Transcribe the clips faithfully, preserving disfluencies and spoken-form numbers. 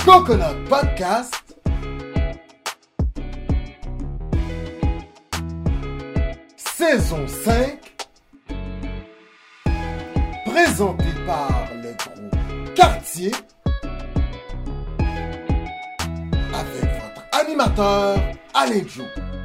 Coconut Podcast, saison cinq, présenté par le groupe Quartier, avec votre animateur, Alain Joe.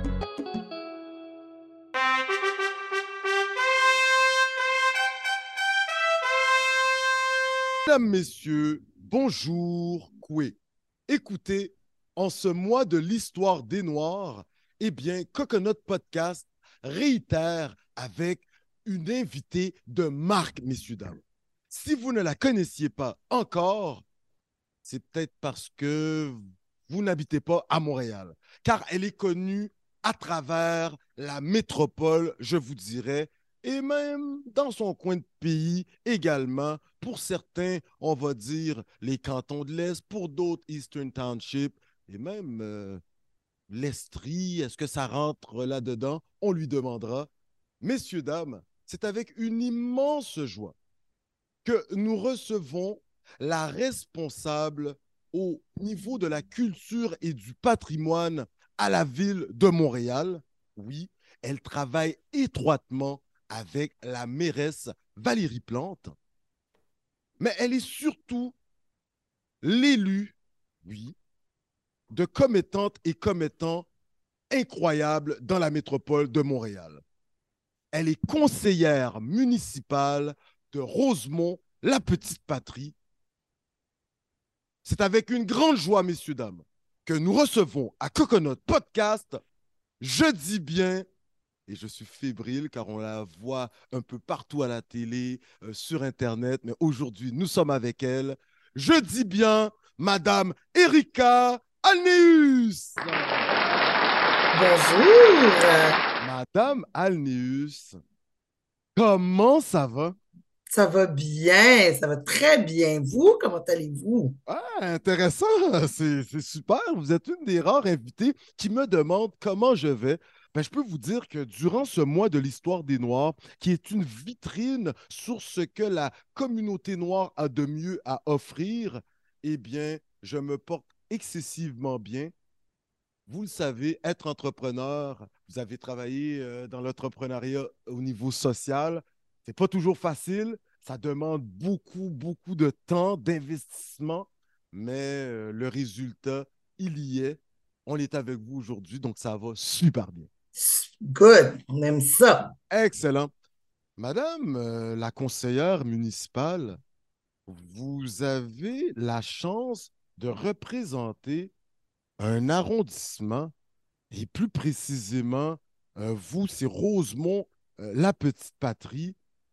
Mesdames, Messieurs, bonjour, Koué. Écoutez, en ce mois de l'histoire des Noirs, eh bien, Coconut Podcast réitère avec une invitée de marque, messieurs, dames. Si vous ne la connaissiez pas encore, c'est peut-être parce que vous n'habitez pas à Montréal, car elle est connue à travers la métropole, je vous dirais, et même dans son coin de pays également. Pour certains, on va dire les cantons de l'Est, pour d'autres, Eastern Township, et même euh, l'Estrie. Est-ce que ça rentre là-dedans? On lui demandera. Messieurs, dames, c'est avec une immense joie que nous recevons la responsable au niveau de la culture et du patrimoine à la ville de Montréal. Oui, elle travaille étroitement avec la mairesse Valérie Plante, mais elle est surtout l'élue, oui, de commettantes et commettants incroyables dans la métropole de Montréal. Elle est conseillère municipale de Rosemont, la petite patrie. C'est avec une grande joie, messieurs, dames, que nous recevons à Coconut Podcast, je dis bien, et je suis fébrile car on la voit un peu partout à la télé, euh, sur Internet, mais aujourd'hui, nous sommes avec elle. Je dis bien, Madame Erika Alneus. Bonjour. Madame Alneus, comment ça va? Ça va bien, ça va très bien. Vous, comment allez-vous? Ah, intéressant, c'est c'est super. Vous êtes une des rares invitées qui me demande comment je vais. Ben, je peux vous dire que durant ce mois de l'histoire des Noirs, qui est une vitrine sur ce que la communauté noire a de mieux à offrir, eh bien, je me porte excessivement bien. Vous le savez, être entrepreneur, vous avez travaillé euh, dans l'entrepreneuriat au niveau social, c'est pas toujours facile, ça demande beaucoup, beaucoup de temps, d'investissement, mais euh, le résultat, il y est. On est avec vous aujourd'hui, donc ça va super bien. Good, on aime ça. Excellent. Madame euh, la conseillère municipale, vous avez la chance de représenter un arrondissement. Et plus précisément, euh, vous, c'est Rosemont, euh, la petite patrie.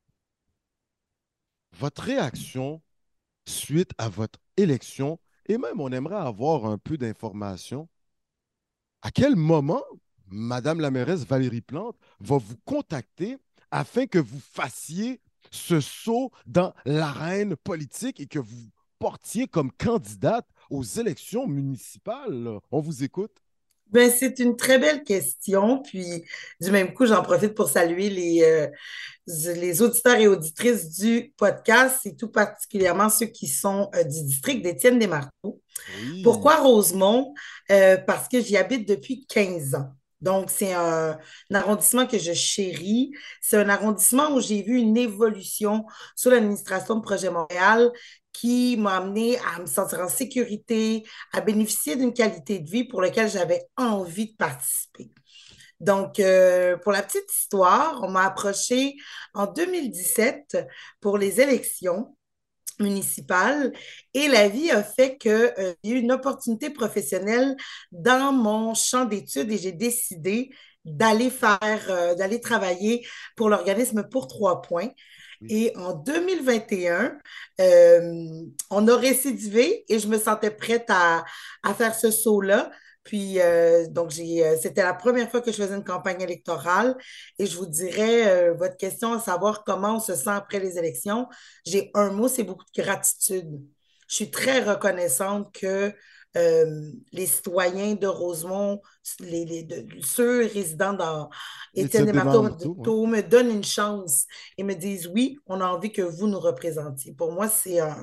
Votre réaction suite à votre élection, et même on aimerait avoir un peu d'informations. À quel moment Madame la mairesse Valérie Plante va vous contacter afin que vous fassiez ce saut dans l'arène politique et que vous portiez comme candidate aux élections municipales? On vous écoute. Ben, c'est une très belle question. Puis, du même coup, j'en profite pour saluer les, euh, les auditeurs et auditrices du podcast et tout particulièrement ceux qui sont euh, du district d'Étienne-des-Marteaux. Oui. Pourquoi Rosemont? Euh, parce que j'y habite depuis quinze ans. Donc, c'est un, un arrondissement que je chéris. C'est un arrondissement où j'ai vu une évolution sous l'administration de Projet Montréal qui m'a amené à me sentir en sécurité, à bénéficier d'une qualité de vie pour laquelle j'avais envie de participer. Donc, euh, pour la petite histoire, on m'a approché en deux mille dix-sept pour les élections municipale et la vie a fait qu'il euh, y a eu une opportunité professionnelle dans mon champ d'études et j'ai décidé d'aller faire, euh, d'aller travailler pour l'organisme Pour Trois Points. Oui. Et en deux mille vingt et un, euh, on a récidivé et je me sentais prête à, à faire ce saut-là. Puis, euh, donc, j'ai, euh, c'était la première fois que je faisais une campagne électorale. Et je vous dirais, euh, votre question à savoir comment on se sent après les élections, j'ai un mot, c'est beaucoup de gratitude. Je suis très reconnaissante que euh, les citoyens de Rosemont, les, les, de, ceux résidant dans Étienne Étienne des Marteaux Desmarteau, ouais. me donnent une chance et me disent oui, on a envie que vous nous représentiez. Pour moi, c'est un,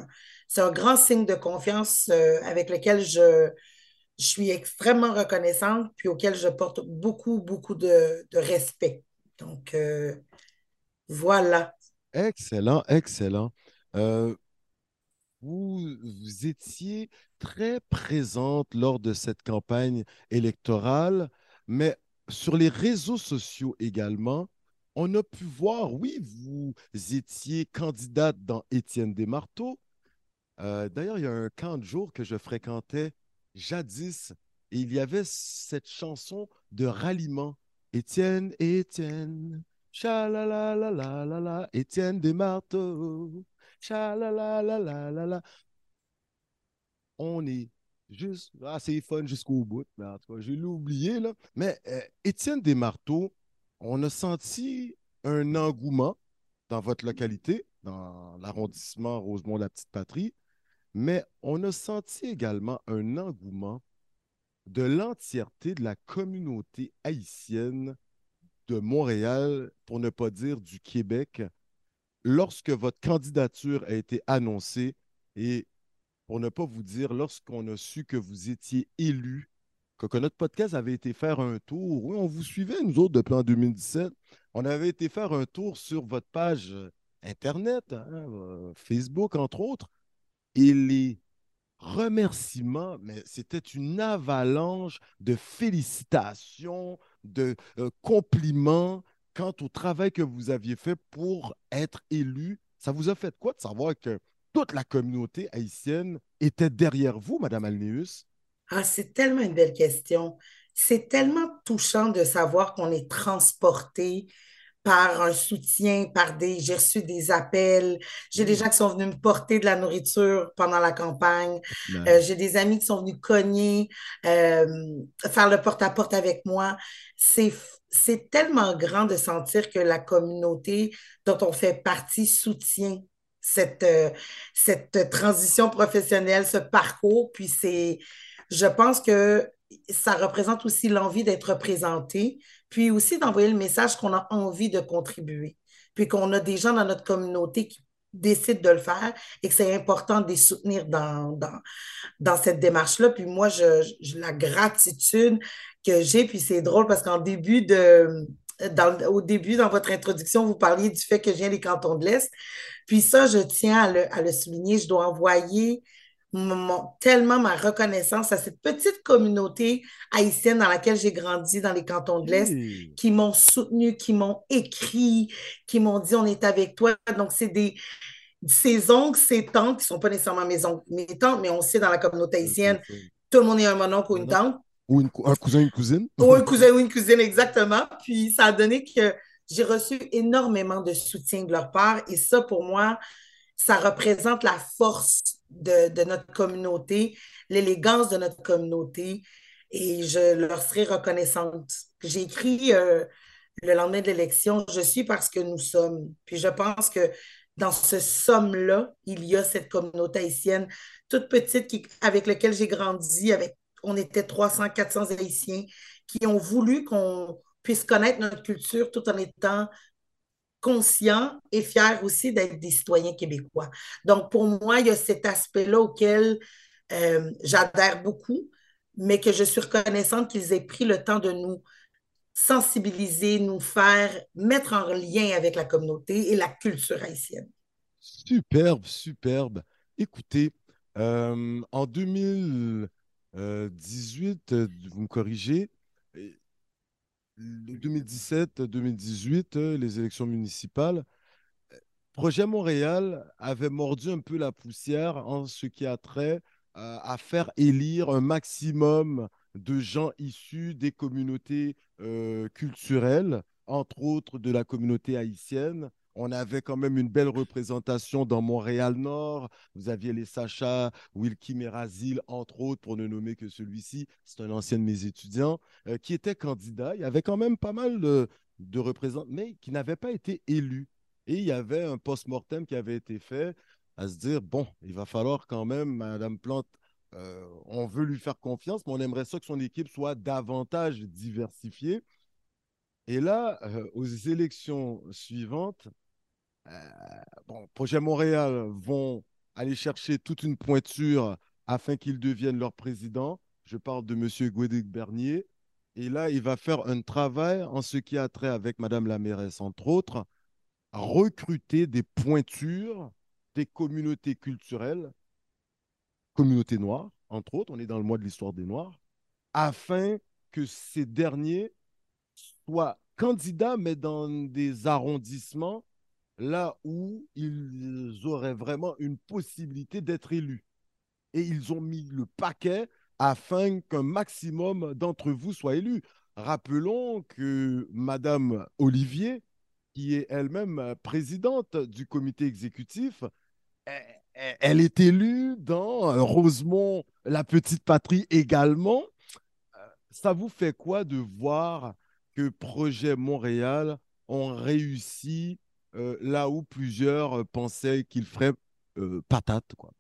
c'est un grand signe de confiance euh, avec lequel je, je suis extrêmement reconnaissante, puis auquel je porte beaucoup, beaucoup de, de respect. Donc, euh, voilà. Excellent, excellent. Euh, vous, vous étiez très présente lors de cette campagne électorale, mais sur les réseaux sociaux également, on a pu voir, oui, vous étiez candidate dans Étienne Desmarteaux. Euh, d'ailleurs, il y a un camp de jour que je fréquentais jadis et il y avait cette chanson de ralliement. Étienne, Étienne, cha-la-la-la-la-la-la, Étienne Desmarteaux, cha-la-la-la-la-la-la. On est juste assez fun jusqu'au bout, mais en tout cas, je l'ai oublié, là. Mais euh, Étienne Desmarteaux, on a senti un engouement dans votre localité, dans l'arrondissement Rosemont-la-Petite-Patrie, mais on a senti également un engouement de l'entièreté de la communauté haïtienne de Montréal, pour ne pas dire du Québec, lorsque votre candidature a été annoncée et pour ne pas vous dire, lorsqu'on a su que vous étiez élu, que, que notre podcast avait été faire un tour, oui, on vous suivait, nous autres, depuis en deux mille dix-sept, on avait été faire un tour sur votre page euh, Internet, hein, euh, Facebook, entre autres, et les remerciements, mais c'était une avalanche de félicitations, de euh, compliments quant au travail que vous aviez fait pour être élu. Ça vous a fait quoi de savoir que toute la communauté haïtienne était derrière vous, Madame Alnéus? Ah, c'est tellement une belle question. C'est tellement touchant de savoir qu'on est transporté par un soutien, par des... J'ai reçu des appels. J'ai des Hmm, gens qui sont venus me porter de la nourriture pendant la campagne. Euh, nice. j'ai des amis qui sont venus cogner, euh, faire le porte-à-porte avec moi. C'est, c'est tellement grand de sentir que la communauté dont on fait partie soutient cette, euh, cette transition professionnelle, ce parcours. Puis c'est, je pense que ça représente aussi l'envie d'être représenté, puis aussi d'envoyer le message qu'on a envie de contribuer, puis qu'on a des gens dans notre communauté qui décident de le faire et que c'est important de les soutenir dans, dans, dans cette démarche-là. Puis moi, je, je- la gratitude que j'ai, puis c'est drôle parce qu'en début de, dans, au début, dans votre introduction, vous parliez du fait que je viens des cantons de l'Est. Puis ça, je tiens à le, à le souligner. Je dois envoyer mon- tellement ma reconnaissance à cette petite communauté haïtienne dans laquelle j'ai grandi dans les cantons de l'Est, OK. qui m'ont soutenu, qui m'ont écrit, qui m'ont dit on est avec toi. Donc, c'est des ses oncles, ses tantes, qui ne sont pas nécessairement mes oncles, mes tantes, mais on sait dans la communauté Je sais, haïtienne, c'est- tout le monde est un mononcle ou une Non, non. tante. Ou une cou- un cousin, une cousine? Ou un cousin ou une cousine, exactement. Puis ça a donné que j'ai reçu énormément de soutien de leur part. Et ça, pour moi, ça représente la force de, de notre communauté, l'élégance de notre communauté. Et je leur serai reconnaissante. J'ai écrit euh, le lendemain de l'élection, je suis parce que nous sommes. Puis je pense que dans ce somme-là, il y a cette communauté haïtienne toute petite qui, avec laquelle j'ai grandi, avec on était trois cents, quatre cents Haïtiens qui ont voulu qu'on puisse connaître notre culture tout en étant conscients et fiers aussi d'être des citoyens québécois. Donc, pour moi, il y a cet aspect-là auquel euh, j'adhère beaucoup, mais que je suis reconnaissante qu'ils aient pris le temps de nous sensibiliser, nous faire mettre en lien avec la communauté et la culture haïtienne. Superbe, superbe. Écoutez, euh, en deux mille dix-huit, euh, vous me corrigez, euh, deux mille dix-sept, deux mille dix-huit, euh, les élections municipales, Projet Montréal avait mordu un peu la poussière en ce qui a trait euh, à faire élire un maximum de gens issus des communautés euh, culturelles, entre autres de la communauté haïtienne. On avait quand même une belle représentation dans Montréal-Nord. Vous aviez les Sacha, Wilkie Mérazil, entre autres, pour ne nommer que celui-ci. C'est un ancien de mes étudiants euh, qui était candidat. Il y avait quand même pas mal de, de représentants, mais qui n'avaient pas été élus. Et il y avait un post-mortem qui avait été fait à se dire, bon, il va falloir quand même, Madame Plante, euh, on veut lui faire confiance, mais on aimerait ça que son équipe soit davantage diversifiée. Et là, euh, aux élections suivantes, euh, bon, Projet Montréal vont aller chercher toute une pointure afin qu'il devienne leur président. Je parle de M. Guédé Bernier. Et là, il va faire un travail en ce qui a trait avec Madame la mairesse, entre autres, à recruter des pointures des communautés culturelles, communautés noires, entre autres, on est dans le mois de l'histoire des Noirs, afin que ces derniers soient candidats, mais dans des arrondissements là où ils auraient vraiment une possibilité d'être élus. Et ils ont mis le paquet afin qu'un maximum d'entre vous soient élus. Rappelons que Madame Olivier, qui est elle-même présidente du comité exécutif, elle est élue dans Rosemont, la petite patrie également. Ça vous fait quoi de voir que Projet Montréal ont réussi euh, là où plusieurs pensaient qu'ils feraient euh, patate, quoi?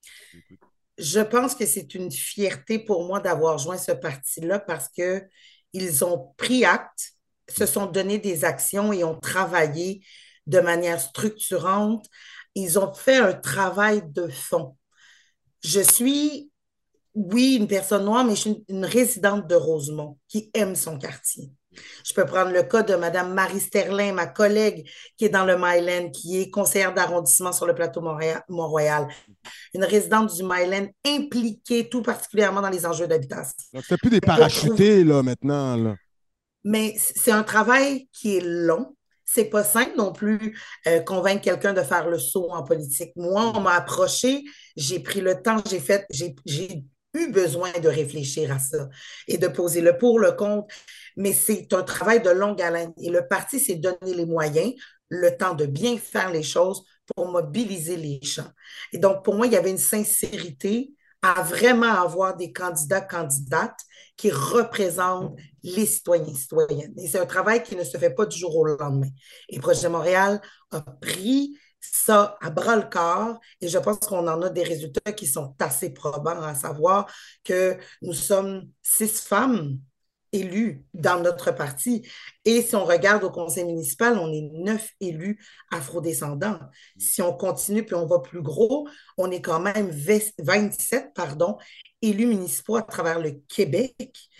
Je pense que c'est une fierté pour moi d'avoir joint ce parti-là parce que ils ont pris acte, se sont donné des actions et ont travaillé de manière structurante. Ils ont fait un travail de fond. Je suis, oui, une personne noire, mais je suis une, une résidente de Rosemont qui aime son quartier. Je peux prendre le cas de Mme Marie Sterlin, ma collègue qui est dans le Myland, qui est conseillère d'arrondissement sur le plateau Mont-Royal, une résidente du Myland impliquée tout particulièrement dans les enjeux d'habitation. Donc, c'est plus des Pour trouver... parachutés, là, maintenant, là. Mais c'est un travail qui est long. C'est pas simple non plus euh, convaincre quelqu'un de faire le saut en politique. Moi, on m'a approché, j'ai pris le temps, j'ai fait, j'ai, j'ai eu besoin de réfléchir à ça et de poser le pour, le contre. Mais c'est un travail de longue haleine. Et le parti s'est donné les moyens, le temps de bien faire les choses pour mobiliser les gens. Et donc, pour moi, il y avait une sincérité à vraiment avoir des candidats, candidates qui représentent les citoyens et citoyennes. Et c'est un travail qui ne se fait pas du jour au lendemain. Et Projet Montréal a pris ça à bras le corps et je pense qu'on en a des résultats qui sont assez probants, à savoir que nous sommes six femmes élus dans notre parti. Et si on regarde au conseil municipal, on est neuf élus afrodescendants. Si on continue puis on va plus gros, on est quand même vingt-sept pardon, élus municipaux à travers le Québec.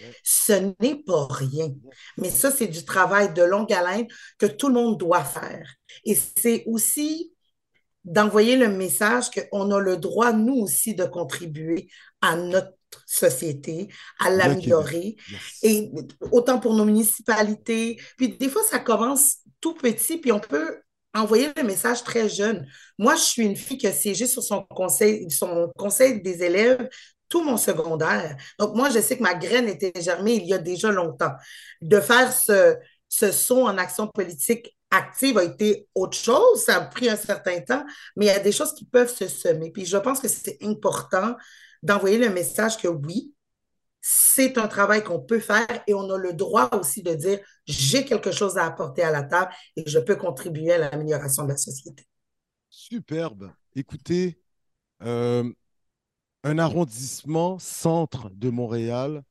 Ce n'est pas rien. Mais ça, c'est du travail de longue haleine que tout le monde doit faire. Et c'est aussi d'envoyer le message qu'on a le droit, nous aussi, de contribuer à notre société, à l'améliorer. Yes. Et autant pour nos municipalités. Puis des fois, ça commence tout petit, puis on peut envoyer le message très jeune. Moi, je suis une fille qui a siégé sur son conseil, son conseil des élèves tout mon secondaire. Donc, moi, je sais que ma graine était germée il y a déjà longtemps. De faire ce, ce saut en action politique active a été autre chose, ça a pris un certain temps, mais il y a des choses qui peuvent se semer. Puis je pense que c'est important d'envoyer le message que oui, c'est un travail qu'on peut faire et on a le droit aussi de dire j'ai quelque chose à apporter à la table et je peux contribuer à l'amélioration de la société. Superbe. Écoutez, euh, un arrondissement centre de Montréal,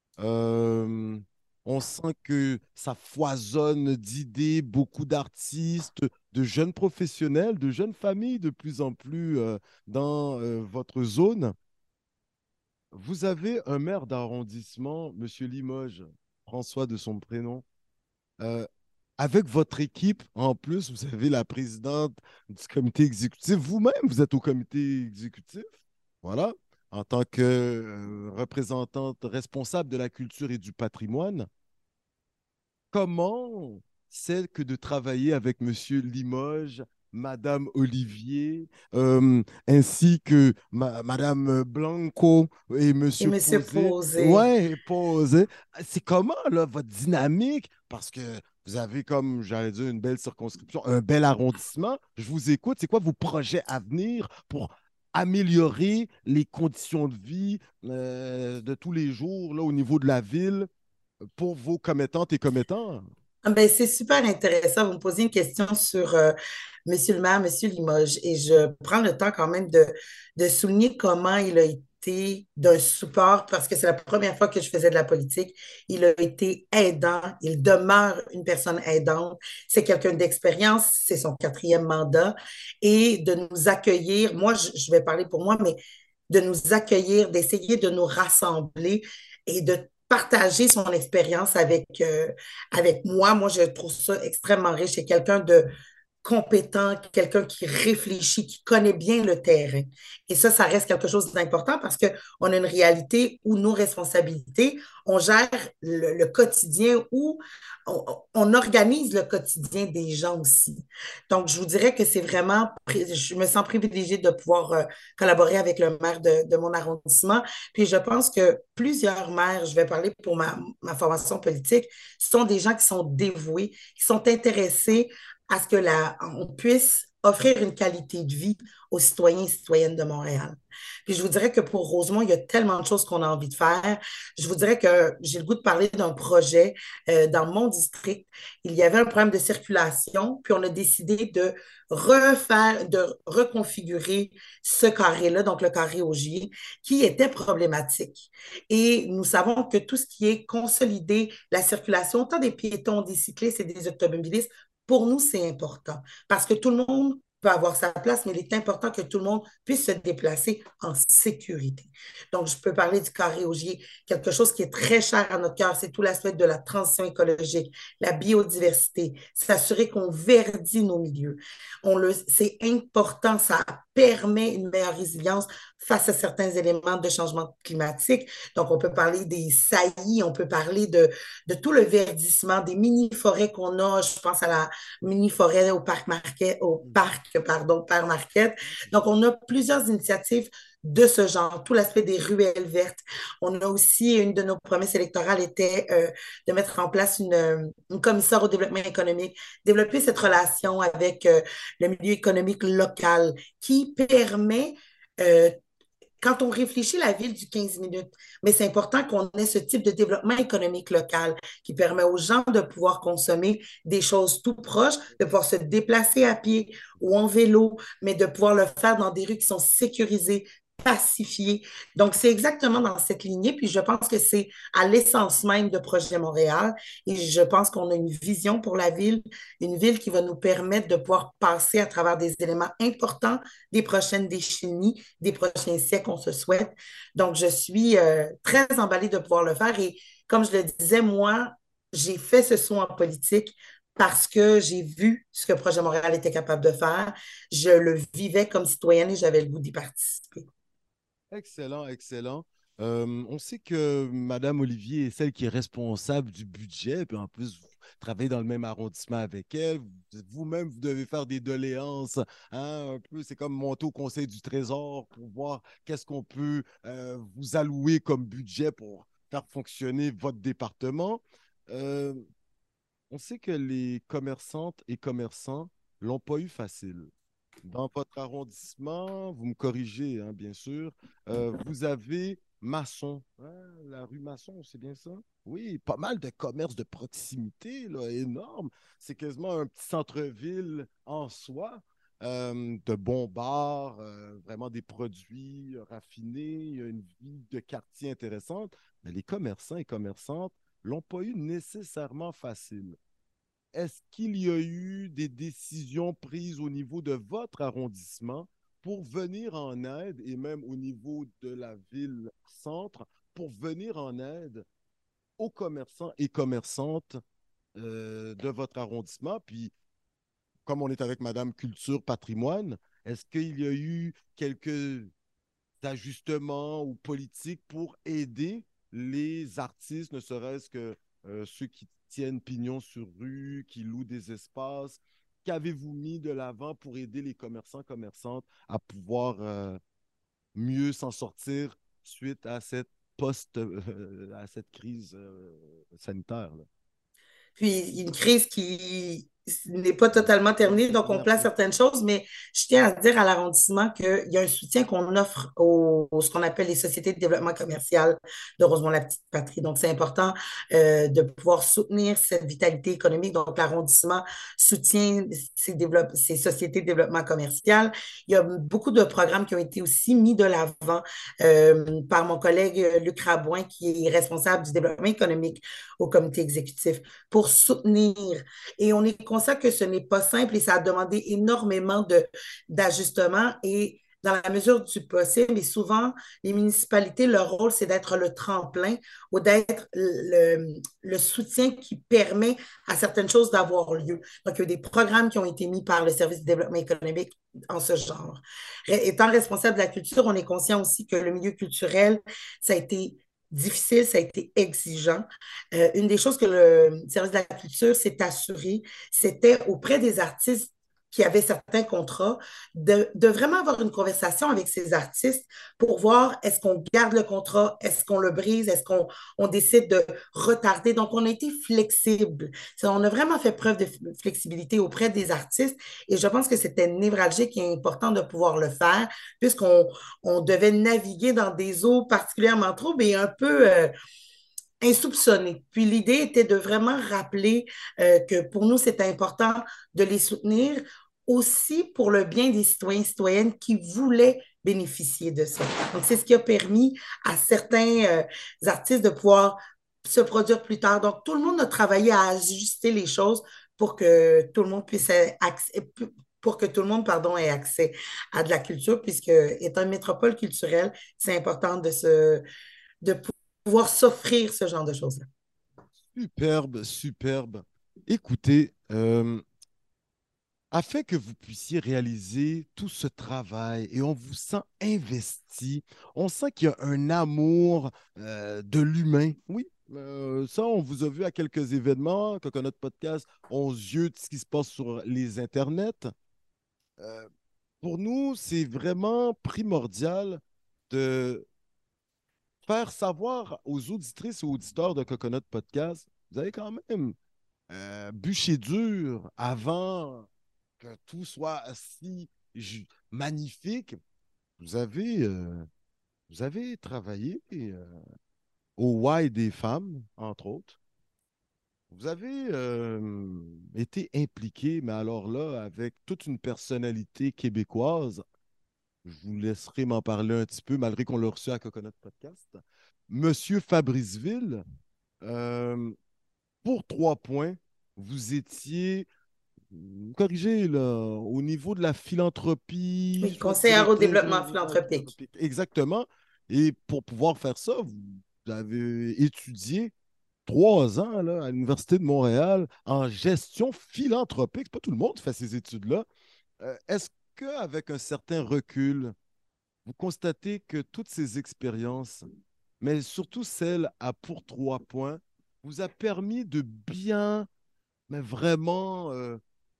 euh, on sent que ça foisonne d'idées, beaucoup d'artistes, de jeunes professionnels, de jeunes familles de plus en plus euh, dans euh, votre zone. Vous avez un maire d'arrondissement, M. Limoges, François de son prénom. Euh, avec votre équipe, en plus, vous avez la présidente du comité exécutif. Vous-même, vous êtes au comité exécutif. Voilà. En tant que euh, représentante responsable de la culture et du patrimoine. Comment c'est que de travailler avec M. Limoges, Madame Olivier, euh, ainsi que ma, Madame Blanco et Monsieur, et Monsieur Posé. Posé. Ouais, Posé. C'est comment, là, votre dynamique? Parce que vous avez, comme j'allais dire, une belle circonscription, un bel arrondissement. Je vous écoute. C'est quoi vos projets à venir pour améliorer les conditions de vie euh, de tous les jours, là, au niveau de la ville, pour vos commettantes et commettants? Ben, c'est super intéressant. Vous me posez une question sur euh, Monsieur le maire, Monsieur Limoges, et je prends le temps quand même de, de souligner comment il a été été d'un support parce que c'est la première fois que je faisais de la politique. Il a été aidant, il demeure une personne aidante. C'est quelqu'un d'expérience, c'est son quatrième mandat et de nous accueillir. Moi, je, je vais parler pour moi, mais de nous accueillir, d'essayer de nous rassembler et de partager son expérience avec, euh, avec moi. Moi, je trouve ça extrêmement riche. C'est quelqu'un de compétent, quelqu'un qui réfléchit, qui connaît bien le terrain. Et ça, ça reste quelque chose d'important parce qu'on a une réalité où nos responsabilités, on gère le, le quotidien, où on, on, organise le quotidien des gens aussi. Donc, je vous dirais que c'est vraiment, je me sens privilégiée de pouvoir euh, collaborer avec le maire de, de, mon arrondissement. Puis je pense que plusieurs maires, je vais parler pour ma, ma formation politique, sont des gens qui sont dévoués, qui sont intéressés à ce que la, on puisse offrir une qualité de vie aux citoyens et citoyennes de Montréal. Puis je vous dirais que pour Rosemont, il y a tellement de choses qu'on a envie de faire. Je vous dirais que j'ai le goût de parler d'un projet euh, dans mon district. Il y avait un problème de circulation, puis on a décidé de refaire, de reconfigurer ce carré-là, donc le carré Augier, qui était problématique. Et nous savons que tout ce qui est consolidé, la circulation, tant des piétons, des cyclistes et des automobilistes, pour nous, c'est important parce que tout le monde peut avoir sa place, mais il est important que tout le monde puisse se déplacer en sécurité. Donc, je peux parler du carré Augier, quelque chose qui est très cher à notre cœur, c'est tout l'aspect de la transition écologique, la biodiversité, s'assurer qu'on verdit nos milieux. On le, c'est important, ça permet une meilleure résilience face à certains éléments de changement climatique. Donc, on peut parler des saillies, on peut parler de, de tout le verdissement, des mini-forêts qu'on a. Je pense à la mini-forêt au parc Marquette, au parc, pardon, Père Marquette. Donc, on a plusieurs initiatives de ce genre, tout l'aspect des ruelles vertes. On a aussi, une de nos promesses électorales était euh, de mettre en place une, une commissaire au développement économique, développer cette relation avec euh, le milieu économique local qui permet euh, quand on réfléchit la ville du quinze minutes, mais c'est important qu'on ait ce type de développement économique local qui permet aux gens de pouvoir consommer des choses tout proches, de pouvoir se déplacer à pied ou en vélo, mais de pouvoir le faire dans des rues qui sont sécurisées, pacifiées. Donc, c'est exactement dans cette lignée, puis je pense que c'est à l'essence même de Projet Montréal, et je pense qu'on a une vision pour la ville, une ville qui va nous permettre de pouvoir passer à travers des éléments importants des prochaines décennies, des prochains siècles, on se souhaite. Donc, je suis euh, très emballée de pouvoir le faire. Et comme je le disais, moi, j'ai fait ce saut en politique parce que j'ai vu ce que Projet Montréal était capable de faire. Je le vivais comme citoyenne et j'avais le goût d'y participer. Excellent, excellent. Euh, on sait que Madame Olivier est celle qui est responsable du budget, puis en plus, vous travaillez dans le même arrondissement avec elle. Vous-même, vous devez faire des doléances, hein, un peu. C'est comme monter au Conseil du Trésor pour voir qu'est-ce qu'on peut euh, vous allouer comme budget pour faire fonctionner votre département. Euh, on sait que les commerçantes et commerçants l'ont pas eu facile. Dans votre arrondissement, vous me corrigez, hein, bien sûr, euh, vous avez Masson, hein, la rue Masson, c'est bien ça? Oui, pas mal de commerces de proximité, là, énorme. C'est quasiment un petit centre-ville en soi, euh, de bons bars, euh, vraiment des produits raffinés, une vie de quartier intéressante. Mais les commerçants et commerçantes l'ont pas eu nécessairement facile. Est-ce qu'il y a eu des décisions prises au niveau de votre arrondissement pour venir en aide, et même au niveau de la ville-centre, pour venir en aide aux commerçants et commerçantes euh, de votre arrondissement? Puis, comme on est avec Madame Culture Patrimoine, est-ce qu'il y a eu quelques ajustements ou politiques pour aider les artistes, ne serait-ce que euh, ceux qui tiennent pignon sur rue, qui louent des espaces? Qu'avez-vous mis de l'avant pour aider les commerçants, commerçantes à pouvoir euh, mieux s'en sortir suite à cette post, euh, à cette crise euh, sanitaire, là? Puis, une crise qui n'est pas totalement terminé, donc on place Merci. certaines choses, mais je tiens à dire à l'arrondissement qu'il y a un soutien qu'on offre aux, aux- ce qu'on appelle les sociétés de développement commercial de Rosemont-la-Petite-Patrie. Donc, c'est important euh, de pouvoir soutenir cette vitalité économique. Donc, l'arrondissement soutient ces, développe- ces sociétés de développement commercial. Il y a beaucoup de programmes qui ont été aussi mis de l'avant euh, par mon collègue euh, Luc Rabouin, qui est responsable du développement économique au comité exécutif, pour soutenir. Et on est conscient que ce n'est pas simple et ça a demandé énormément de, d'ajustements et dans la mesure du possible, mais souvent, les municipalités, leur rôle, c'est d'être le tremplin ou d'être le, le soutien qui permet à certaines choses d'avoir lieu. Donc, il y a des programmes qui ont été mis par le service du développement économique en ce genre. Étant responsable de la culture, on est conscient aussi que le milieu culturel, ça a été difficile, ça a été exigeant. Euh, une des choses que le service de la culture s'est assuré, c'était auprès des artistes qui avaient certains contrats, de, de vraiment avoir une conversation avec ces artistes pour voir est-ce qu'on garde le contrat, est-ce qu'on le brise, est-ce qu'on on décide de retarder. Donc, on a été flexible. On a vraiment fait preuve de flexibilité auprès des artistes et je pense que c'était névralgique et important de pouvoir le faire puisqu'on on devait naviguer dans des eaux particulièrement troubles et un peu euh, insoupçonnés. Puis l'idée était de vraiment rappeler euh, que pour nous, c'était important de les soutenir aussi pour le bien des citoyens et citoyennes qui voulaient bénéficier de ça. Donc, c'est ce qui a permis à certains euh, artistes de pouvoir se produire plus tard. Donc, tout le monde a travaillé à ajuster les choses pour que tout le monde puisse accès, pour que tout le monde, pardon, ait accès à de la culture, puisque étant une métropole culturelle, c'est important de se de pouvoir s'offrir ce genre de choses-là. Superbe, superbe. Écoutez, euh, afin que vous puissiez réaliser tout ce travail et on vous sent investi, on sent qu'il y a un amour euh, de l'humain. Oui, euh, ça, on vous a vu à quelques événements, Coconut Podcast, onze yeux de ce qui se passe sur les internets. Euh, pour nous, c'est vraiment primordial de faire savoir aux auditrices et auditeurs de Coconut Podcast, vous avez quand même euh, bûché dur avant que tout soit si magnifique. Vous avez, euh, vous avez travaillé euh, au Y des femmes, entre autres. Vous avez euh, été impliqué, mais alors là, avec toute une personnalité québécoise. Je vous laisserai m'en parler un petit peu, malgré qu'on l'a reçu à Coconut Podcast. Monsieur Fabriceville, euh, pour trois points, vous étiez, corrigez, là, au niveau de la philanthropie, Oui, soit conseillère au directrice développement développement philanthropique. philanthropique. Exactement. Et pour pouvoir faire ça, vous avez étudié trois ans là, à l'Université de Montréal en gestion philanthropique. C'est pas tout le monde qui fait ces études-là. Euh, Est-ce qu'avec un certain recul, vous constatez que toutes ces expériences, mais surtout celle à pour trois points, vous a permis de bien, mais vraiment euh,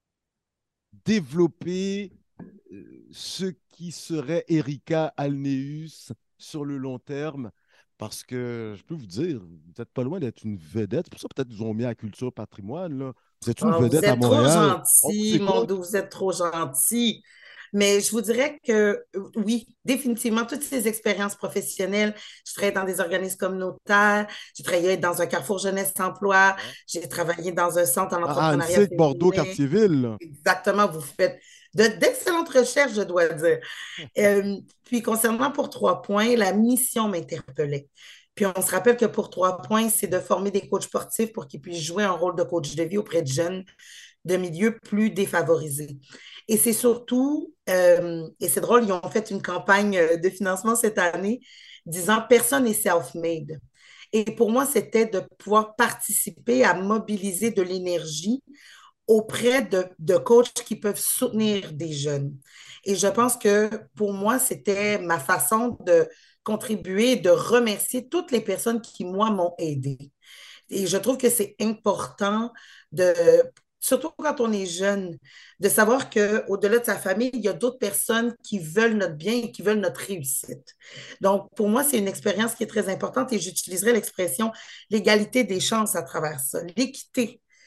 développer euh, ce qui serait Erika Alneus sur le long terme. Parce que je peux vous dire, vous n'êtes pas loin d'être une vedette. C'est pour ça peut-être qu'ils vous ont mis à la culture patrimoine. Là. Vous êtes une Oh, vous vedette à êtes trop Montréal. On vous gentil, mon écoute. doux, vous êtes trop gentil. Mais je vous dirais que euh, oui, définitivement, toutes ces expériences professionnelles, je travaillais dans des organismes communautaires, j'ai travaillé dans un carrefour jeunesse-emploi, Ouais. j'ai travaillé dans un centre en À entrepreneuriat Annecy, Bordeaux, féminin. Cartierville. Exactement, vous faites de, d'excellentes recherches, je dois dire. Euh, puis concernant pour trois points, la mission m'interpellait. Puis on se rappelle que pour trois points, c'est de former des coachs sportifs pour qu'ils puissent jouer un rôle de coach de vie auprès de jeunes de milieux plus défavorisés. Et c'est surtout, euh, et c'est drôle, ils ont fait une campagne de financement cette année disant personne n'est self-made. Et pour moi, c'était de pouvoir participer à mobiliser de l'énergie auprès de, de coachs qui peuvent soutenir des jeunes. Et je pense que pour moi, c'était ma façon de contribuer, de remercier toutes les personnes qui, moi, m'ont aidé. Et je trouve que c'est important de, surtout quand on est jeune, de savoir qu'au-delà de sa famille, il y a d'autres personnes qui veulent notre bien et qui veulent notre réussite. Donc, pour moi, c'est une expérience qui est très importante et j'utiliserai l'expression l'égalité des chances à travers ça, l'équité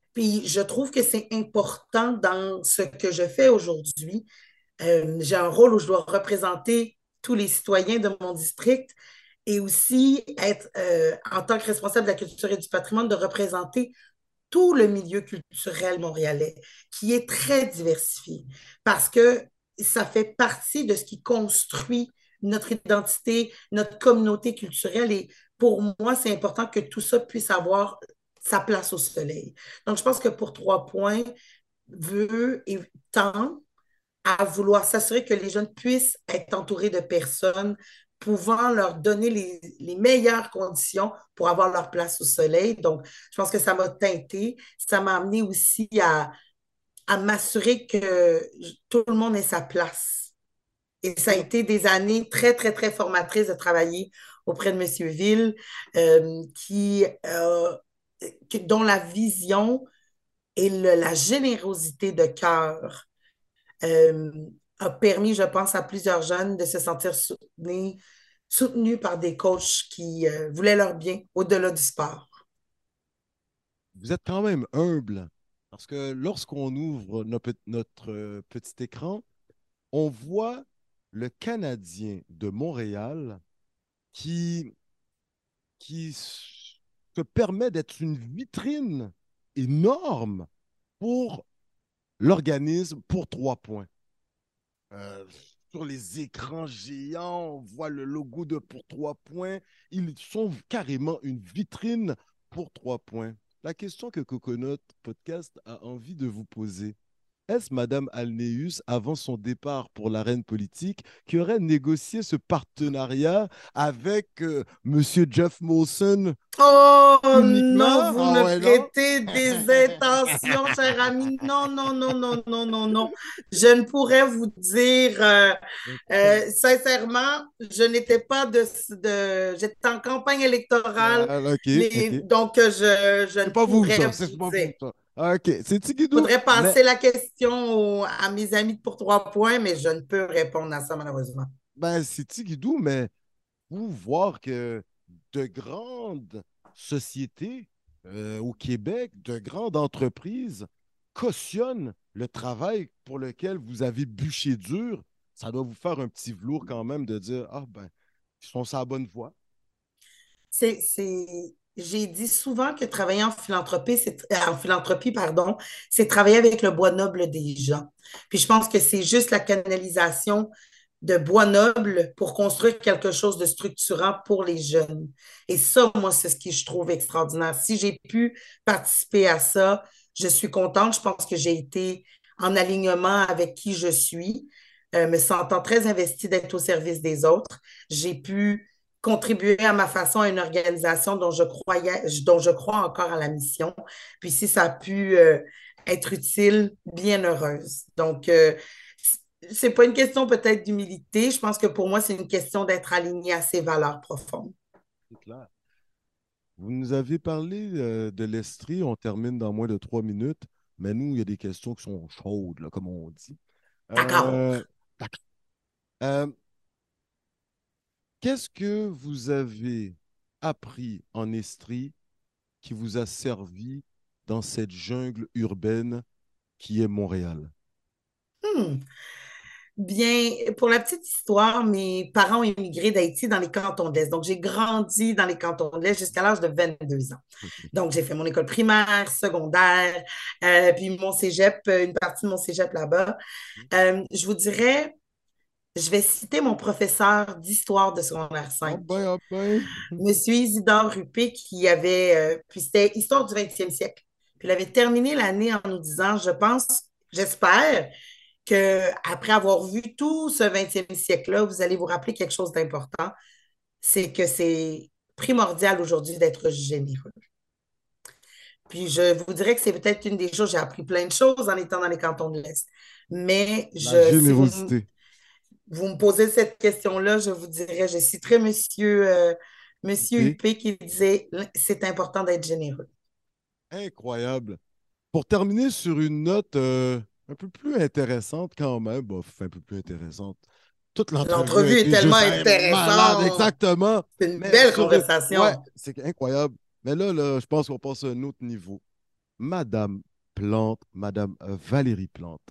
Puis je trouve que c'est important dans ce que je fais aujourd'hui. Euh, j'ai un rôle où je dois représenter tous les citoyens de mon district et aussi être, euh, en tant que responsable de la culture et du patrimoine, de représenter tout le milieu culturel montréalais, qui est très diversifié, parce que ça fait partie de ce qui construit notre identité, notre communauté culturelle. Et pour moi, c'est important que tout ça puisse avoir sa place au soleil. Donc, je pense que pour trois points, veut et tend à vouloir s'assurer que les jeunes puissent être entourés de personnes pouvant leur donner les, les meilleures conditions pour avoir leur place au soleil. Donc, je pense que ça m'a teinté. Ça m'a amené aussi à, à m'assurer que tout le monde ait sa place. Et ça a Alors, été des années très, très, très formatrices de travailler auprès de M. Ville, euh, qui, euh, dont la vision et le, la générosité de cœur euh, a permis, je pense, à plusieurs jeunes de se sentir soutenus, soutenus par des coachs qui euh, voulaient leur bien au-delà du sport. vous êtes quand même humble parce que lorsqu'on ouvre no- notre euh, petit écran, on voit le Canadien de Montréal qui, qui se permet d'être une vitrine énorme pour l'organisme pour trois points. Euh, sur les écrans géants, on voit le logo de pour trois points. Ils sont carrément une vitrine pour trois points. La question que Coconut Podcast a envie de vous poser, est-ce Madame Alneus, avant son départ pour l'arène politique, qui aurait négocié ce partenariat avec euh, Monsieur Jeff Molson Oh uniquement? non, vous Ah me ouais, non? prêtez des intentions, cher ami. Non, non, non, non, non, non, non. Je ne pourrais vous dire, euh, euh, sincèrement, je n'étais pas de, de j'étais en campagne électorale, Ah, OK, mais OK. donc euh, je, je C'est ne pas vous, pourrais ça. C'est vous pas dire. vous, ça. Ah, OK. C'est Il Tigidou. faudrait Mais, passer la question au- à mes amis de pour trois points, mais je ne peux répondre à ça, malheureusement. ben, c'est Tigidou, mais vous voir que de grandes sociétés euh, au Québec, de grandes entreprises cautionnent le travail pour lequel vous avez bûché dur, ça doit vous faire un petit velours quand même de dire, ah ben, ils sont sur la bonne voie. C'est, c'est... J'ai dit souvent que travailler en philanthropie, c'est, euh, en philanthropie, pardon, c'est travailler avec le bois noble des gens. Puis je pense que c'est juste la canalisation de bois noble pour construire quelque chose de structurant pour les jeunes. Et ça, moi, c'est ce que je trouve extraordinaire. Si j'ai pu participer à ça, je suis contente. Je pense que j'ai été en alignement avec qui je suis, euh, me sentant très investie d'être au service des autres. J'ai pu contribuer à ma façon à une organisation dont je croyais, dont je crois encore à la mission. Puis si ça a pu euh, être utile, bien heureuse. Donc, euh, c'est pas une question peut-être d'humilité. Je pense que pour moi, c'est une question d'être aligné à ses valeurs profondes. C'est clair. Vous nous avez parlé euh, de l'Estrie, on termine dans moins de trois minutes, mais nous, il y a des questions qui sont chaudes, là, comme on dit. D'accord. Euh, euh, Qu'est-ce que vous avez appris en Estrie qui vous a servi dans cette jungle urbaine qui est Montréal? Hmm. Bien, pour la petite histoire, mes parents ont immigré d'Haïti dans les cantons de l'Est. Donc, j'ai grandi dans les cantons de l'Est jusqu'à l'âge de vingt-deux ans. Donc, j'ai fait mon école primaire, secondaire, euh, puis mon cégep, euh, une partie de mon cégep là-bas. Euh, je vous dirais, je vais citer mon professeur d'histoire de secondaire Ah cinq, ben, ah ben. Monsieur Isidore Ruppé, qui avait, euh, puis c'était Histoire du vingtième siècle. Puis il avait terminé l'année en nous disant, je pense, j'espère, qu'après avoir vu tout ce vingtième siècle-là, vous allez vous rappeler quelque chose d'important, c'est que c'est primordial aujourd'hui d'être généreux. Puis je vous dirais que c'est peut-être une des choses, j'ai appris plein de choses en étant dans les cantons de l'Est. Mais La je, si vous, générosité. vous me posez cette question-là, je vous dirais, je citerai Monsieur, euh, Monsieur Huppé. Huppé qui disait, c'est important d'être généreux. Incroyable. Pour terminer sur une note euh, un peu plus intéressante quand même, bof, un peu plus intéressante. Toute l'entrevue a L'entrevue est été tellement juste hey, malade, intéressante. exactement. C'est une Mais belle sur, ouais, conversation. c'est incroyable. Mais là, là, je pense qu'on passe à un autre niveau. Madame Plante, Madame euh, Valérie Plante.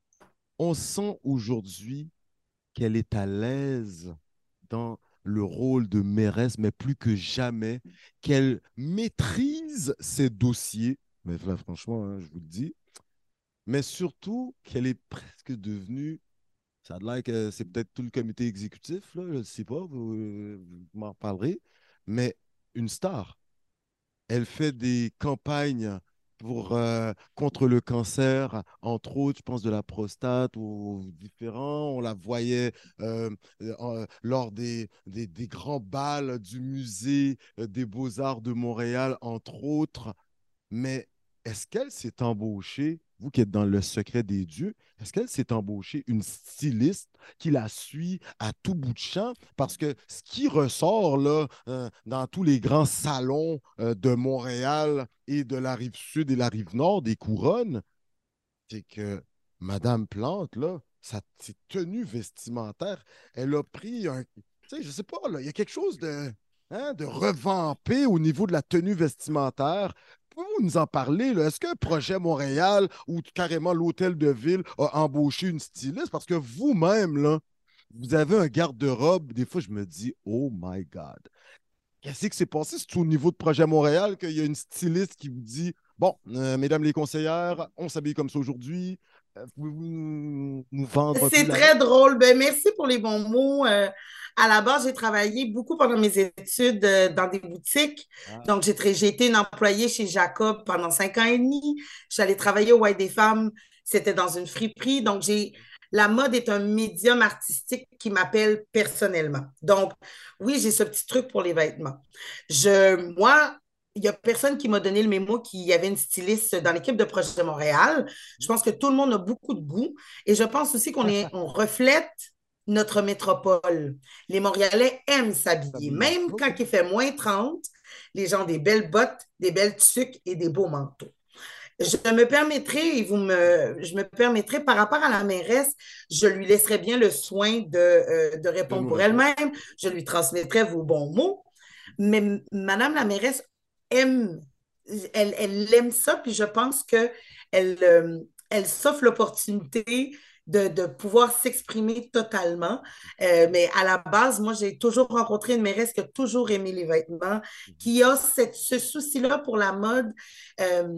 On sent aujourd'hui qu'elle est à l'aise dans le rôle de mairesse, mais plus que jamais, qu'elle maîtrise ses dossiers. Mais là, franchement, hein, je vous le dis. Mais surtout qu'elle est presque devenue, ça a l'air que c'est peut-être tout le comité exécutif, là, je ne sais pas, vous, euh, vous m'en reparlerez, mais une star. Elle fait des campagnes pour, euh, contre le cancer, entre autres, je pense, de la prostate ou différents. On la voyait euh, euh, en- lors des, des, des grands bals du musée euh, des Beaux-Arts de Montréal, entre autres. Mais est-ce qu'elle s'est embauchée, vous qui êtes dans le secret des dieux, est-ce qu'elle s'est embauchée une styliste qui la suit à tout bout de champ? Parce que ce qui ressort là, euh, dans tous les grands salons euh, de Montréal et de la rive sud et la rive nord des couronnes, c'est que Madame Plante, là, sa ses tenues vestimentaires, elle a pris un. Tu sais, je sais pas, là, il y a quelque chose de, hein, de revampé au niveau de la tenue vestimentaire. Pouvez-vous nous en parler, là? Est-ce qu'un projet Montréal ou carrément l'hôtel de ville a embauché une styliste? Parce que vous-même, là, vous avez un garde-robe. Des fois, je me dis, oh my God. Qu'est-ce qui s'est passé? C'est au niveau de Projet Montréal qu'il y a une styliste qui vous dit bon, euh, mesdames les conseillères, on s'habille comme ça aujourd'hui. Euh, Pouvez-vous nous, nous vendre un peu C'est la très mode? drôle. Ben, merci pour les bons mots. Euh, à la base, j'ai travaillé beaucoup pendant mes études euh, dans des boutiques. Ah, Donc, j'ai tra- j'ai été une employée chez Jacob pendant cinq ans et demi. J'allais travailler au White des femmes. C'était dans une friperie. Donc, j'ai la mode est un médium artistique qui m'appelle personnellement. Donc, oui, j'ai ce petit truc pour les vêtements. Je, moi, il n'y a personne qui m'a donné le mémo qu'il y avait une styliste dans l'équipe de Projet Montréal. Je pense que tout le monde a beaucoup de goût. Et je pense aussi qu'on est, on reflète notre métropole. Les Montréalais aiment s'habiller. s'habiller. Même OK. quand il fait moins trente, les gens ont des belles bottes, des belles tuques et des beaux manteaux. Je me permettrai, et vous me, je me permettrai, par rapport à la mairesse, je lui laisserai bien le soin de, euh, de De répondre nous pour répondre. elle-même. Je lui transmettrai vos bons mots. Mais Madame la mairesse aime, elle, elle aime ça, puis je pense qu'elle euh, elle s'offre l'opportunité de, de pouvoir s'exprimer totalement. Euh, mais à la base, moi, j'ai toujours rencontré une mairesse qui a toujours aimé les vêtements, Mhm. qui a cette, ce souci-là pour la mode. Euh,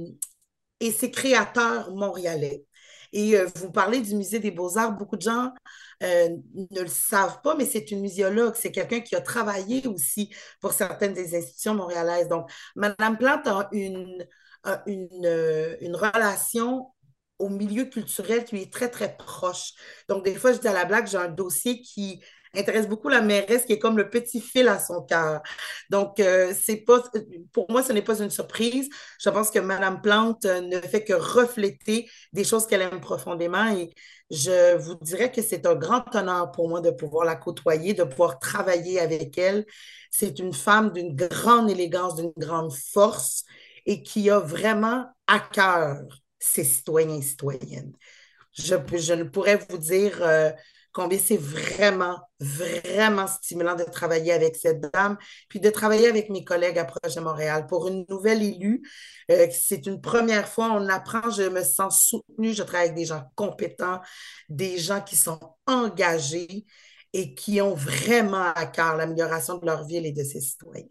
et ses créateurs montréalais. Et euh, vous parlez du Musée des Beaux-Arts, beaucoup de gens euh, ne le savent pas, mais c'est une muséologue, c'est quelqu'un qui a travaillé aussi pour certaines des institutions montréalaises. Donc, Madame Plante a une, a une, euh, une relation au milieu culturel qui lui est très, très proche. Donc, des fois, je dis à la blague, j'ai un dossier qui intéresse beaucoup la mairesse, qui est comme le petit fil à son cœur. Donc, euh, c'est pas, pour moi, ce n'est pas une surprise. Je pense que Madame Plante euh, ne fait que refléter des choses qu'elle aime profondément et je vous dirais que c'est un grand honneur pour moi de pouvoir la côtoyer, de pouvoir travailler avec elle. C'est une femme d'une grande élégance, d'une grande force et qui a vraiment à cœur ses citoyens et citoyennes. Je, je ne pourrais vous dire euh, combien c'est vraiment, vraiment stimulant de travailler avec cette dame, puis de travailler avec mes collègues à Projet Montréal. Pour une nouvelle élue, euh, c'est une première fois, on apprend, je me sens soutenue, je travaille avec des gens compétents, des gens qui sont engagés et qui ont vraiment à cœur l'amélioration de leur ville et de ses citoyens.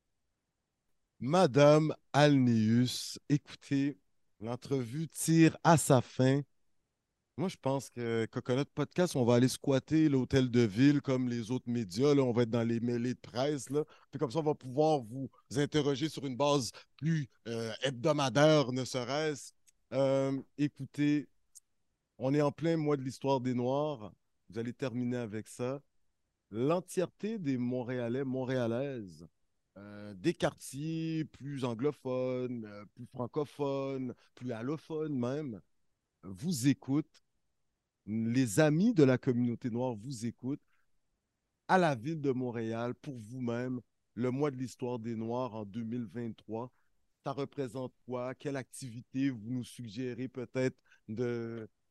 Madame Alnius, écoutez, l'entrevue tire à sa fin. Moi, je pense que Coconut Podcast, on va aller squatter l'hôtel de ville comme les autres médias. Là. On va être dans les mêlées de presse. Là. Puis comme ça, on va pouvoir vous interroger sur une base plus euh, hebdomadaire, ne serait-ce. Euh, écoutez, on est en plein mois de l'histoire des Noirs. Vous allez terminer avec ça. L'entièreté des Montréalais, Montréalaises, euh, des quartiers plus anglophones, euh, plus francophones, plus allophones même, vous écoutent. Les amis de la communauté noire vous écoutent. À la ville de Montréal, pour vous-même, le mois de l'histoire des Noirs en deux mille vingt-trois, ça représente quoi? Quelle activité vous nous suggérez peut-être de,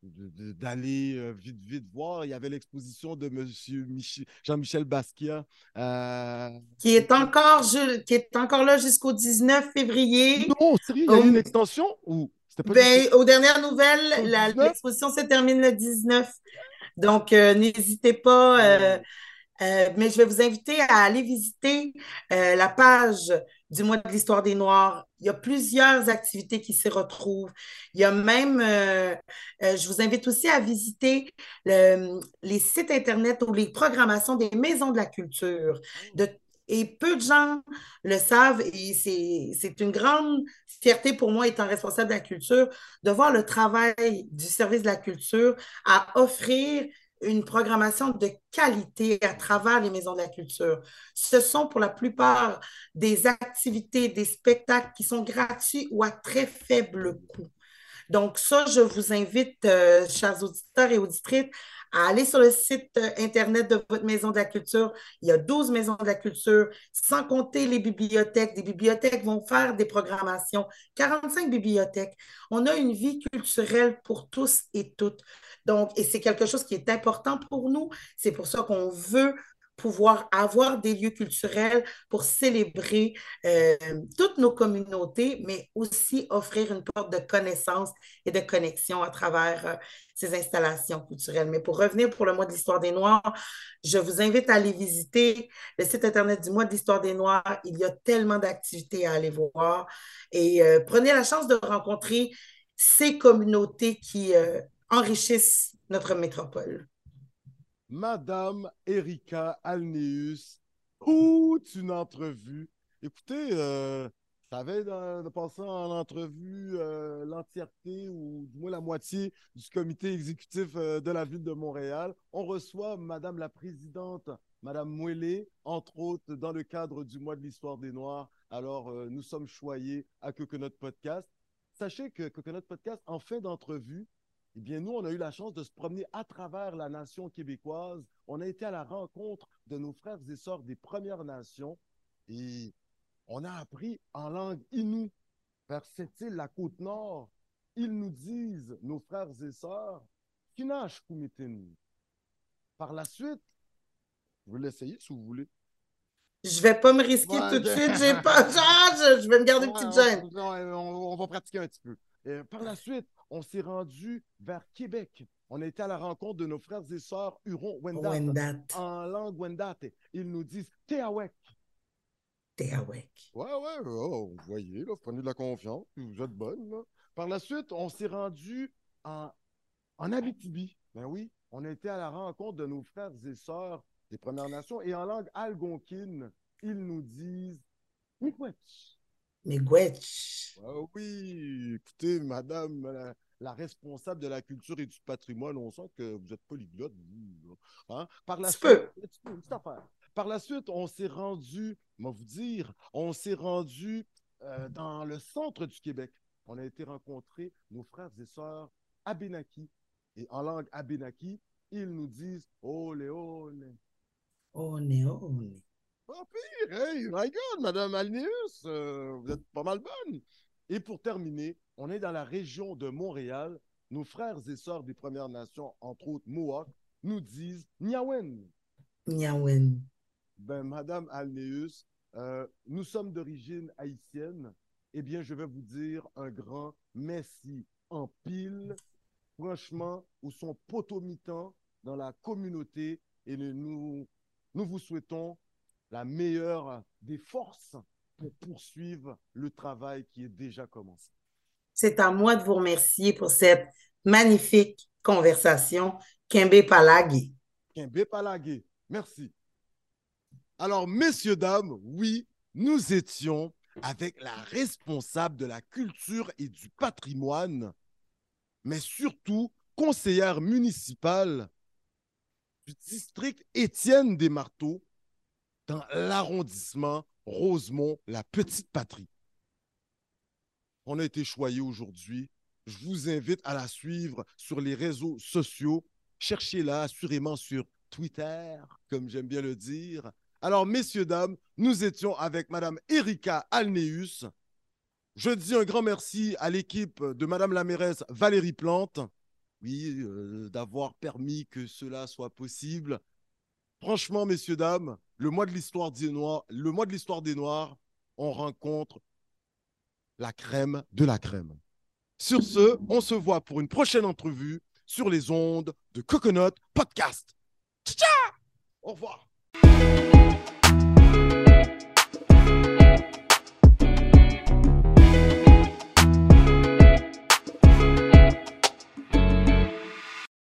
d'aller euh, vite, vite voir. Il y avait l'exposition de Monsieur Mich Jean-Michel Basquiat. Euh, Qui est encore, qui est encore là jusqu'au dix-neuf février. non, sérieux, il y a eu une Um, extension ou c'était pas jusqu'au ben, aux dernières nouvelles, dix-neuf? l'exposition se termine le dix-neuf. Donc, euh, n'hésitez pas. Euh, Oh. euh, mais je vais vous inviter à aller visiter euh, la page du mois de l'histoire des Noirs. Il y a plusieurs activités qui s'y retrouvent. Il y a même, euh, euh, je vous invite aussi à visiter le- les sites Internet ou les programmations des maisons de la culture. De, et peu de gens le savent et c'est, c'est une grande fierté pour moi, étant responsable de la culture, de voir le travail du service de la culture à offrir une programmation de qualité à travers les maisons de la culture. Ce sont pour la plupart des activités, des spectacles qui sont gratuits ou à très faible coût. Donc, ça, je vous invite, euh, chers auditeurs et auditrices, à aller sur le site euh, Internet de votre maison de la culture. Il y a douze maisons de la culture, sans compter les bibliothèques. Des bibliothèques vont faire des programmations, quarante-cinq bibliothèques. On a une vie culturelle pour tous et toutes. Donc, et c'est quelque chose qui est important pour nous. C'est pour ça qu'on veut pouvoir avoir des lieux culturels pour célébrer euh, toutes nos communautés, mais aussi offrir une porte de connaissance et de connexion à travers euh, ces installations culturelles. Mais pour revenir pour le mois de l'histoire des Noirs, je vous invite à aller visiter le site Internet du mois de l'histoire des Noirs. Il y a tellement d'activités à aller voir. Et euh, prenez la chance de rencontrer ces communautés qui euh, enrichissent notre métropole. Madame Erika Alneus, toute une entrevue. Écoutez, euh, ça avait de, de passer en entrevue euh, l'entièreté ou du moins la moitié du comité exécutif euh, de la ville de Montréal. On reçoit Madame la présidente, Madame Mouelé, entre autres, dans le cadre du mois de l'histoire des Noirs. Alors, euh, nous sommes choyés à Coconut Podcast. Sachez que Coconut Podcast, en fin d'entrevue, eh bien, nous, on a eu la chance de se promener à travers la nation québécoise. On a été à la rencontre de nos frères et sœurs des Premières Nations et on a appris en langue inoue vers cette île, la Côte-Nord. Ils nous disent, nos frères et sœurs, Kinash Kumitin. Par la suite, vous l'essayez si vous voulez. Je vais pas me risquer Ouais, tout de okay. suite. J'ai pas. Genre, je, je vais me garder une Ouais, petite on, gêne. on, on va pratiquer un petit peu. Et par la suite, on s'est rendu vers Québec. On a été à la rencontre de nos frères et sœurs Huron-Wendat Wendat. en langue Wendat. Ils nous disent Teawek. Teawek. Ouais, ouais, oh, vous voyez, là, vous prenez de la confiance, puis vous êtes bonne. Là. Par la suite, on s'est rendu en, en Abitibi. Ben oui, on a été à la rencontre de nos frères et sœurs des Premières Nations et en langue algonquine, ils nous disent Miigwech. Miigwech. Ah oui, écoutez, madame la, la responsable de la culture et du patrimoine, on sent que vous êtes polyglotte. Vous, hein? Par la Tu suite, peux. une petite affaire. Par la suite, on s'est rendu, on va vous dire, on s'est rendu euh, dans le centre du Québec. On a été rencontrer nos frères et sœurs Abénaki. Et en langue Abénaki, ils nous disent Olé, olé. Olé, olé. Pas pire, hey, my God, Madame Alneus, euh, vous êtes pas mal bonne. Et pour terminer, on est dans la région de Montréal. Nos frères et sœurs des Premières Nations, entre autres Mohawks, nous disent Niawen. Niawen. Ben, Madame Alneus, euh, nous sommes d'origine haïtienne. Eh bien, je vais vous dire un grand merci en pile, franchement, où sont potomitans dans la communauté et nous, nous vous souhaitons la meilleure des forces pour poursuivre le travail qui est déjà commencé. C'est à moi de vous remercier pour cette magnifique conversation. Kembe Palagi. Kembe Palagi, merci. Alors, messieurs, dames, oui, nous étions avec la responsable de la culture et du patrimoine, mais surtout conseillère municipale du district Étienne des Marteaux, dans l'arrondissement Rosemont, la petite patrie. On a été choyés aujourd'hui. Je vous invite à la suivre sur les réseaux sociaux. Cherchez-la assurément sur Twitter, comme j'aime bien le dire. Alors, messieurs, dames, nous étions avec Madame Erika Alneus. Je dis un grand merci à l'équipe de Madame la mairesse Valérie Plante. oui, euh, d'avoir permis que cela soit possible. Franchement, messieurs, dames, le mois de l'histoire des Noirs, le mois de l'histoire des Noirs, on rencontre la crème de la crème. Sur ce, on se voit pour une prochaine entrevue sur les ondes de Coconut Podcast. Ciao! Au revoir.